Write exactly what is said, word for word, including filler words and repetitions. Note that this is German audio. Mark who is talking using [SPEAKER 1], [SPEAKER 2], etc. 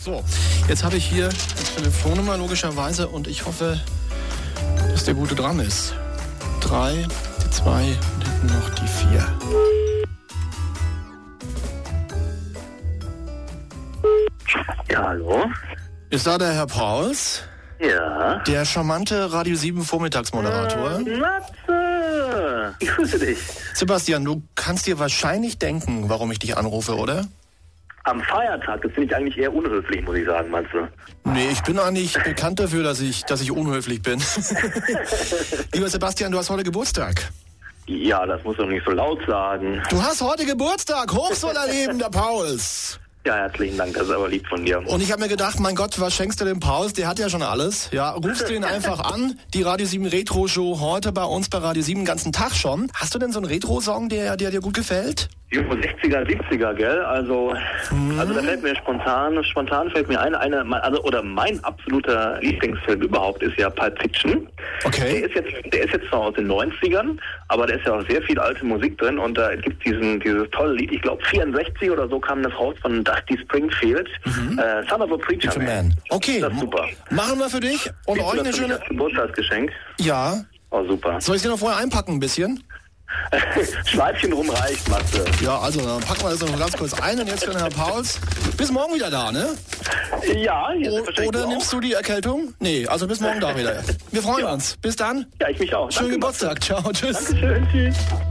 [SPEAKER 1] So, jetzt habe ich hier die Telefonnummer logischerweise und ich hoffe, dass der Gute dran ist. Drei, die zwei und hinten noch die vier.
[SPEAKER 2] Ja, hallo?
[SPEAKER 1] Ist da der Herr Pauls?
[SPEAKER 2] Ja.
[SPEAKER 1] Der charmante Radio sieben Vormittagsmoderator?
[SPEAKER 2] Äh, Matze! Ich grüße dich.
[SPEAKER 1] Sebastian, du kannst dir wahrscheinlich denken, warum ich dich anrufe, oder?
[SPEAKER 2] Am Feiertag, das finde ich eigentlich eher unhöflich, muss ich sagen, Matze.
[SPEAKER 1] Nee, ich bin eigentlich bekannt dafür, dass ich, dass ich unhöflich bin. Lieber Sebastian, du hast heute Geburtstag.
[SPEAKER 2] Ja, das muss doch nicht so laut sagen.
[SPEAKER 1] Du hast heute Geburtstag, hoch soll er leben, der Pauls.
[SPEAKER 2] Ja, herzlichen Dank, das ist aber lieb von dir.
[SPEAKER 1] Und ich habe mir gedacht, mein Gott, was schenkst du dem Pauls? Der hat ja schon alles. Ja, rufst du ihn einfach an. Die Radio sieben Retro-Show heute bei uns bei Radio sieben den ganzen Tag schon. Hast du denn so einen Retro-Song, der, der dir gut gefällt?
[SPEAKER 2] sechziger, siebziger, gell? Also, hm. also da fällt mir spontan, spontan fällt mir ein, eine, also, oder mein absoluter Lieblingsfilm überhaupt ist ja Pulp Fiction.
[SPEAKER 1] Okay.
[SPEAKER 2] Der ist jetzt, der ist jetzt zwar aus den neunzigern, aber da ist ja auch sehr viel alte Musik drin und da gibt es diesen, dieses tolle Lied, ich glaube vierundsechzig oder so kam das raus von Dusty Springfield, mhm. äh, Son of a Preacher Man. Man.
[SPEAKER 1] Okay.
[SPEAKER 2] Das ist super.
[SPEAKER 1] Machen wir für dich und
[SPEAKER 2] Siehst
[SPEAKER 1] euch
[SPEAKER 2] du
[SPEAKER 1] eine
[SPEAKER 2] das
[SPEAKER 1] schöne...
[SPEAKER 2] als Geburtstagsgeschenk?
[SPEAKER 1] Ja.
[SPEAKER 2] Oh, super.
[SPEAKER 1] Soll ich dir noch vorher einpacken ein bisschen?
[SPEAKER 2] Schleifchen rum reicht, Matze.
[SPEAKER 1] Ja, also dann packen wir das noch ganz kurz ein und jetzt für den Herrn Pauls. Bis morgen wieder da, ne?
[SPEAKER 2] Ja. Jetzt
[SPEAKER 1] o- oder nimmst du die Erkältung? Nee, also bis morgen da wieder. Wir freuen
[SPEAKER 2] ja.
[SPEAKER 1] uns. Bis dann.
[SPEAKER 2] Ja, ich mich auch.
[SPEAKER 1] Schönen
[SPEAKER 2] Danke,
[SPEAKER 1] Geburtstag.
[SPEAKER 2] Matze.
[SPEAKER 1] Ciao, tschüss.
[SPEAKER 2] Dankeschön, tschüss.